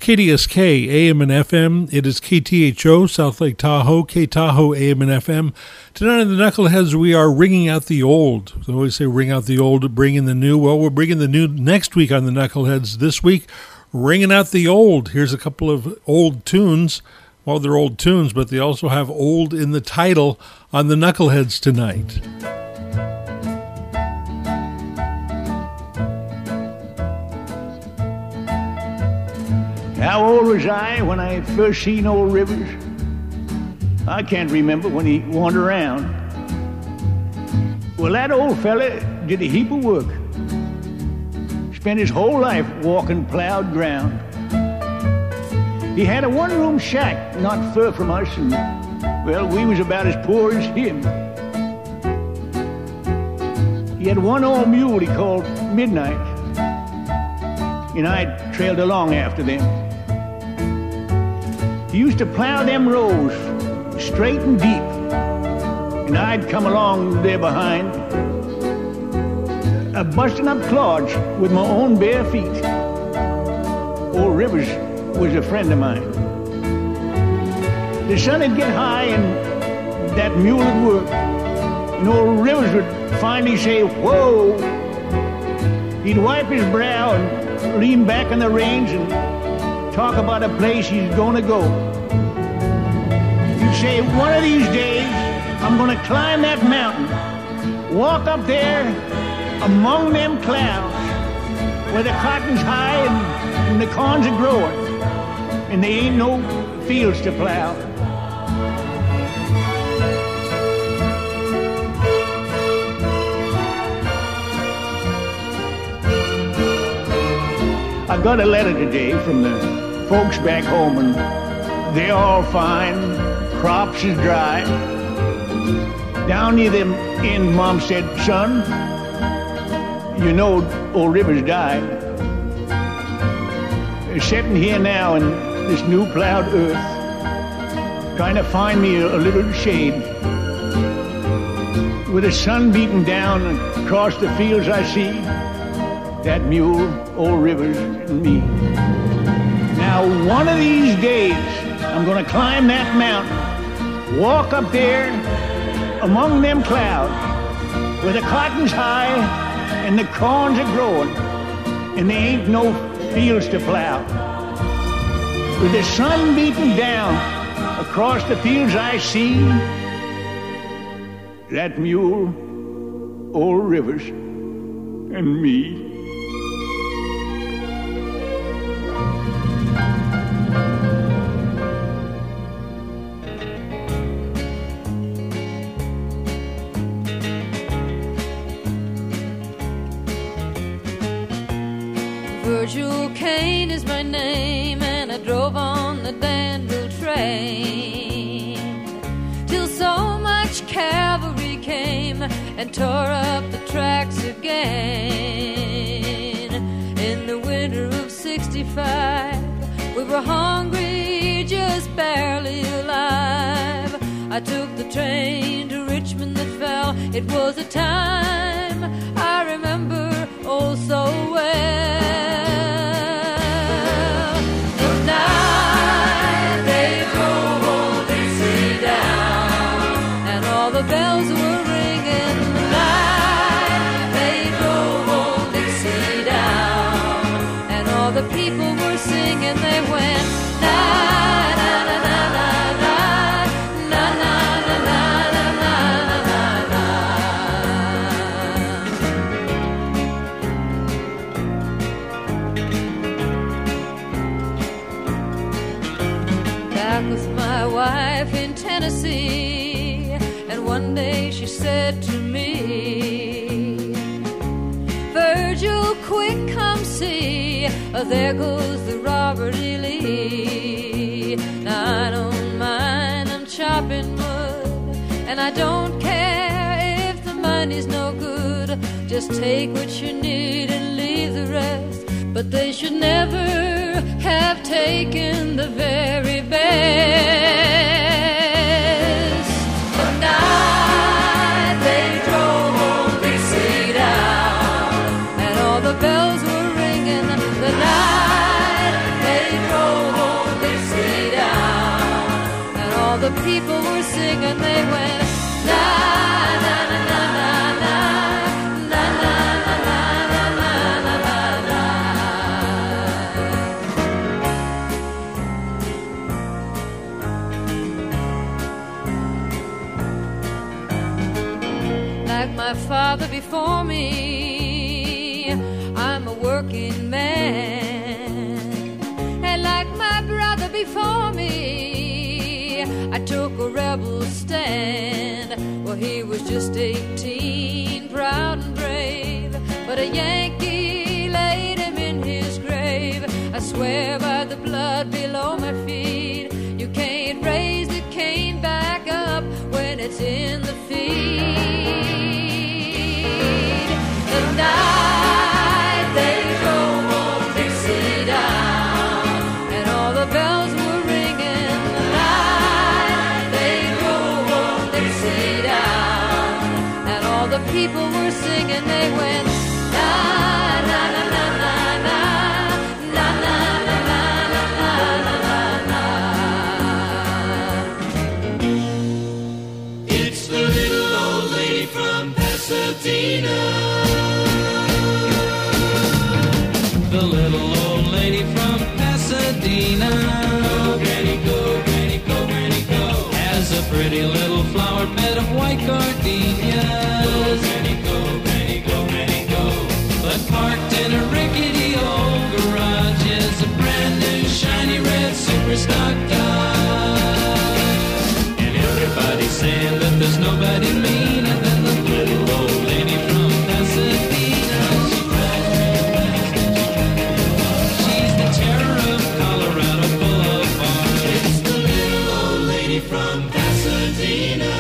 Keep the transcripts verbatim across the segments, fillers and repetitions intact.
K D S K, A M and F M. It is K T H O, South Lake Tahoe, K Tahoe, A M and F M. Tonight on the Knuckleheads, we are ringing out the old. I always say ring out the old, bring in the new. Well, we're bringing the new next week on the Knuckleheads. This week, ringing out the old. Here's a couple of old tunes. Well, they're old tunes, but they also have old in the title on the Knuckleheads tonight. How old was I when I first seen old Rivers? I can't remember when he wandered around. Well, that old fella did a heap of work. Spent his whole life walking plowed ground. He had a one-room shack not far from us, and, well, we was about as poor as him. He had one old mule he called Midnight, and I trailed along after them. He used to plow them rows straight and deep, and I'd come along there behind, uh, busting up clods with my own bare feet. Old Rivers was a friend of mine. The sun would get high and that mule would work, and old Rivers would finally say, "Whoa!" He'd wipe his brow and lean back on the reins and talk about a place he's gonna go. He'd say, "One of these days, I'm gonna climb that mountain, walk up there among them clouds where the cotton's high and, and the corns are growing, and there ain't no fields to plow." I got a letter today from the folks back home, and they're all fine, crops is dry. Down near them end, Mom said, "Son, you know old Rivers died." They're sitting here now in this new plowed earth, trying to find me a, a little shade. With the sun beating down across the fields I see, that mule, old Rivers, and me. Now, one of these days, I'm gonna climb that mountain, walk up there among them clouds where the cotton's high and the corns are growing, and there ain't no fields to plow. With the sun beating down across the fields I see, that mule, old Rivers, and me. Virgil Kane is my name, and I drove on the Danville train till so much cavalry came and tore up the tracks again. In the winter of sixty-five, we were hungry, just barely alive. I took the train to Richmond that fell. It was a time I remember oh so well. Bells were ringing, the night they drove old Dixie down, and all the people were singing. They went na na na na na na na na na na na na. Back with my wife in Tennessee, one day she said to me, "Virgil, quick, come see, oh, there goes the Robert E. Lee. Now I don't mind, I'm chopping wood, and I don't care if the money's no good. Just take what you need and leave the rest. But they should never have taken the very best." Night they drove old Dixie down, and all the bells were ringing. The night they drove people were singing, they went, na, na, na, na, na, na, na, na, na, na, na, na, na, na. Like my father before me, I'm a working man, and like my brother before me, I took a rebel stand. Well, he was just eighteen, proud and brave, but a Yankee laid him in his grave. I swear by the blood below my feet, you can't raise the cane back up when it's in the feed. The night they drove old Dixie down, and all the bells were ringing. The night they drove old Dixie down, and all the people were singing. They went, na, na, na, na, na, na, na, na, na, na, na, na, na. It's the little old lady from Pasadena. The little old lady from Pasadena. Go, granny, go, granny, go, granny, go. Has a pretty little flower bed of white gardenias. Go, granny, go, granny, go, granny, go. But parked in a rickety old garage is a brand new shiny red super stock Dodge. And everybody's saying that there's nobody meaner than the little old lady from Pasadena. She drives real fast and she drives real far. She's the terror of Colorado Boulevard. It's the little old lady from Pasadena.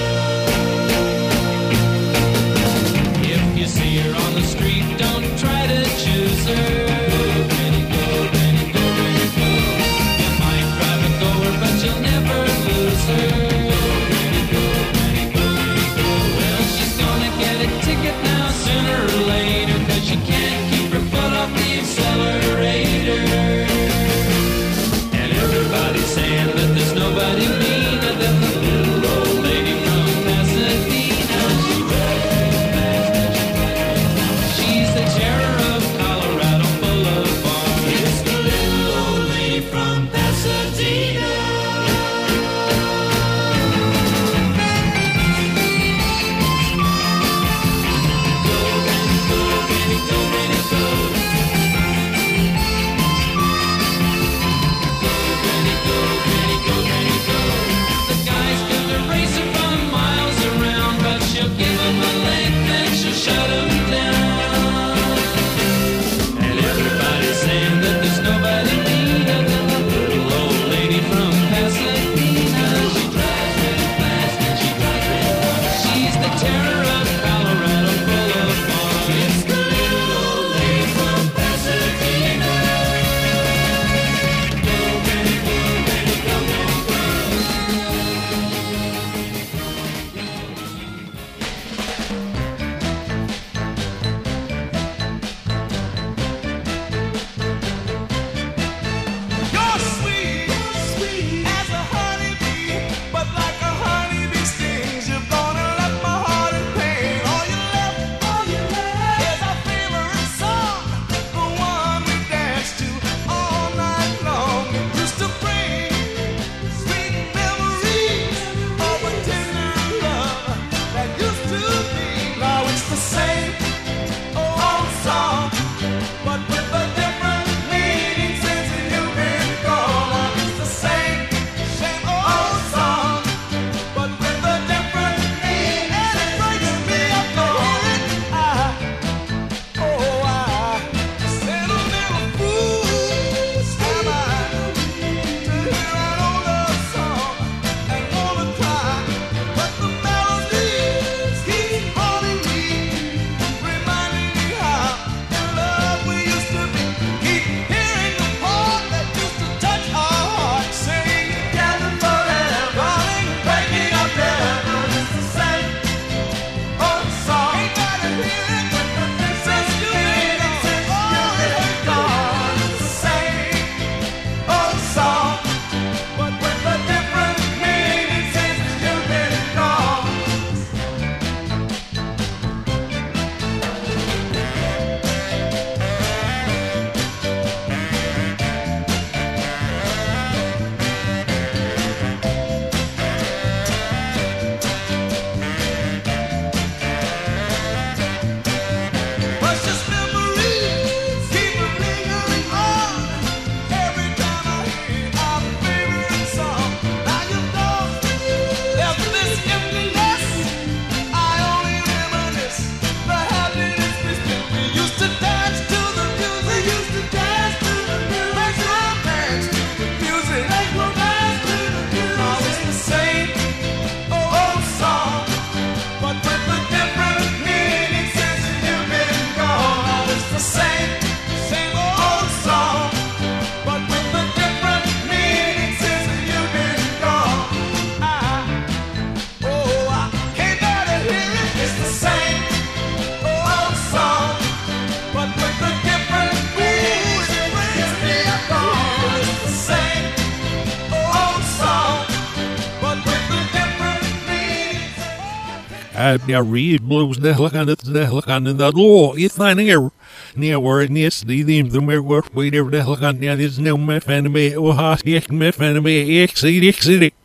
If you see her on the street, don't try to choose her. Go, granny, go, granny, go, granny, go. You might drive a goer, but you'll never lose her. Go, granny, go, granny, go, granny, go. Well, she's gonna get a ticket now sooner or later, 'cause she can't keep her foot off the accelerator. And everybody's saying that there's nobody meaner than the little old lady from Pasadena. She drives real fast and she drives real far. She's I read blues the look on the look on the law. It's not here. Near where it's the theme the mere work. Wait ever the look on the is no my fan me. Oh, ha, me fan me. Exit, exit.